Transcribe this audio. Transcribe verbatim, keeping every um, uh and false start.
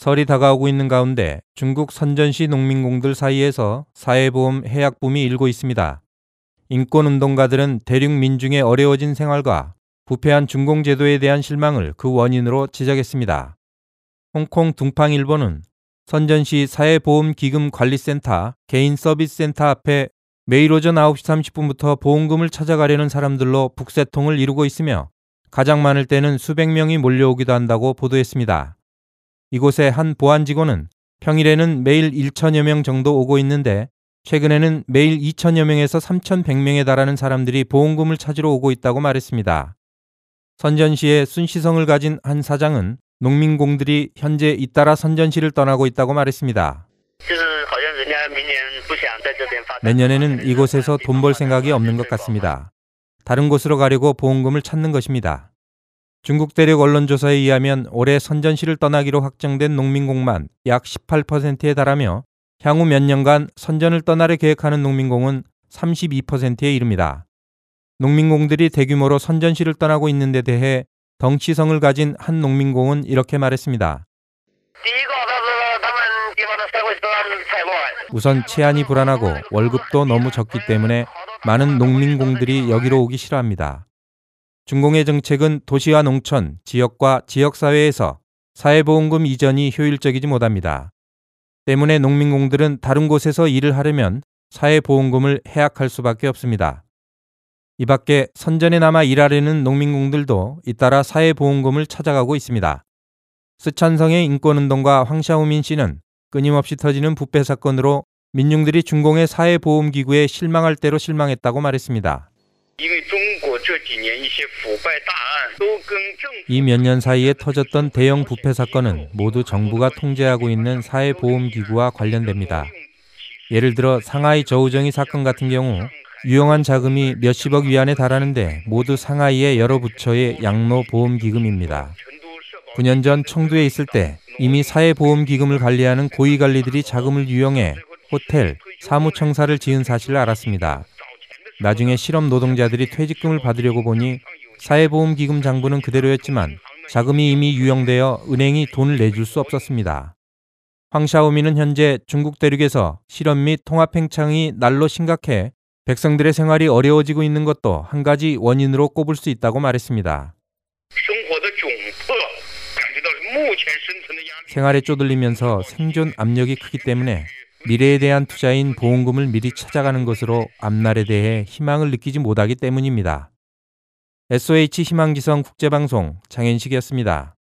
설이 다가오고 있는 가운데 중국 선전시 농민공들 사이에서 사회보험 해약 붐이 일고 있습니다. 인권운동가들은 대륙 민중의 어려워진 생활과 부패한 중공제도에 대한 실망을 그 원인으로 지적했습니다. 홍콩 둥팡일보는 선전시 사회보험기금관리센터 개인서비스센터 앞에 매일 오전 아홉 시 삼십 분부터 보험금을 찾아가려는 사람들로 북새통을 이루고 있으며 가장 많을 때는 수백 명이 몰려오기도 한다고 보도했습니다. 이곳의 한 보안 직원은 평일에는 매일 천여 명 정도 오고 있는데 최근에는 매일 이천여 명에서 삼천백 명에 달하는 사람들이 보험금을 찾으러 오고 있다고 말했습니다. 선전시의 순시성을 가진 한 사장은 농민공들이 현재 잇따라 선전시를 떠나고 있다고 말했습니다. 내년에는 이곳에서 돈 벌 생각이 없는 것 같습니다. 다른 곳으로 가려고 보험금을 찾는 것입니다. 중국 대륙 언론조사에 의하면 올해 선전시를 떠나기로 확정된 농민공만 약 십팔 퍼센트에 달하며 향후 몇 년간 선전을 떠나려 계획하는 농민공은 삼십이 퍼센트에 이릅니다. 농민공들이 대규모로 선전시를 떠나고 있는 데 대해 덩치성을 가진 한 농민공은 이렇게 말했습니다. 우선 치안이 불안하고 월급도 너무 적기 때문에 많은 농민공들이 여기로 오기 싫어합니다. 중공의 정책은 도시와 농촌, 지역과 지역사회에서 사회보험금 이전이 효율적이지 못합니다. 때문에 농민공들은 다른 곳에서 일을 하려면 사회보험금을 해약할 수밖에 없습니다. 이 밖에 선전에 남아 일하려는 농민공들도 잇따라 사회보험금을 찾아가고 있습니다. 스촨성의 인권운동가 황샤오민 씨는 끊임없이 터지는 부패 사건으로 민중들이 중공의 사회보험기구에 실망할 대로 실망했다고 말했습니다. 이 몇 년 사이에 터졌던 대형 부패 사건은 모두 정부가 통제하고 있는 사회보험기구와 관련됩니다. 예를 들어 상하이 저우정이 사건 같은 경우 유용한 자금이 몇십억 위안에 달하는데 모두 상하이의 여러 부처의 양로보험기금입니다. 구 년 전 청두에 있을 때 이미 사회보험기금을 관리하는 고위관리들이 자금을 유용해 호텔, 사무청사를 지은 사실을 알았습니다. 나중에 실업 노동자들이 퇴직금을 받으려고 보니 사회보험기금 장부는 그대로였지만 자금이 이미 유용되어 은행이 돈을 내줄 수 없었습니다. 황샤오미는 현재 중국 대륙에서 실업 및 통합팽창이 날로 심각해 백성들의 생활이 어려워지고 있는 것도 한 가지 원인으로 꼽을 수 있다고 말했습니다. 생활에 쪼들리면서 생존 압력이 크기 때문에 미래에 대한 투자인 보험금을 미리 찾아가는 것으로 앞날에 대해 희망을 느끼지 못하기 때문입니다. 에스오에이치 희망지성 국제방송 장현식이었습니다.